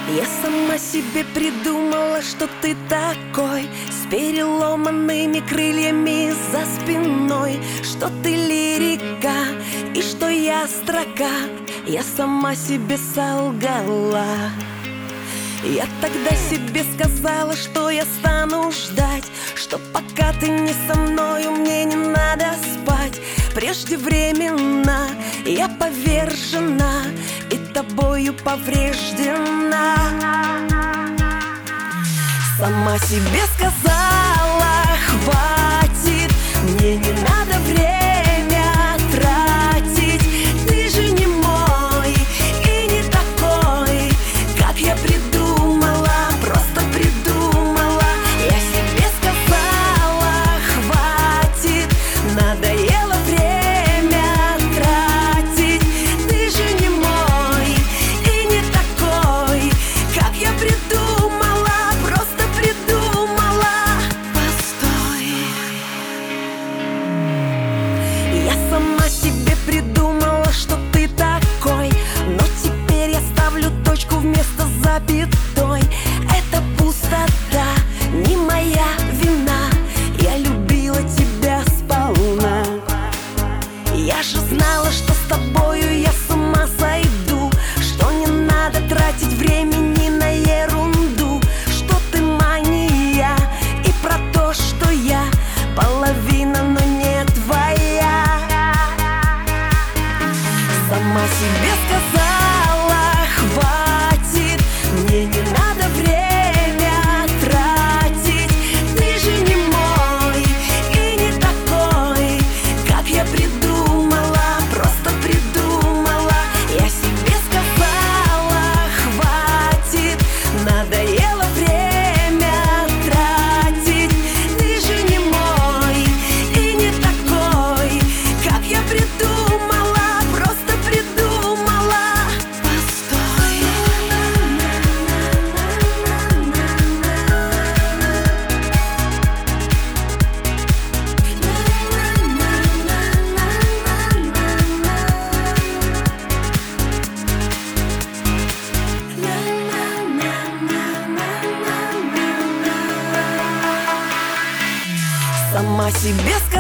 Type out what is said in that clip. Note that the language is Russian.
Я сама себе придумала, что ты такой, с переломанными крыльями за спиной, что ты лирика и что я строка. Я сама себе солгала. Я тогда себе сказала, что я стану ждать, что пока ты не со мною, мне не надо спать. Преждевременно я повержена и тобою повреждена. Сама себе сказала, хватит, мне не надо время тратить. Ты же не мой и не такой, как я придумала, просто придумала. Я себе сказала, хватит, надоело время тратить. Ты же не мой и не такой, как я придумала, просто придумала. Постой. Я сама себе придумала, что ты такой, но теперь я ставлю точку вместо запятой. Это пустота, не моя вина. Я любила тебя сполна. Я же знала, что с тобою я с ума сойду, что не надо тратить времени на ерунду, что ты мания и про то, что я половина, но не твоя. Сама себе сказала, хватит, мне не надо время тратить. Ты же не мой и не такой, как я придумала, просто придумала. Я себе сказала, хватит, надоело время тратить. Ты же не мой и не такой, как я придумала, просто придумала. Постой. Сама себе сказала.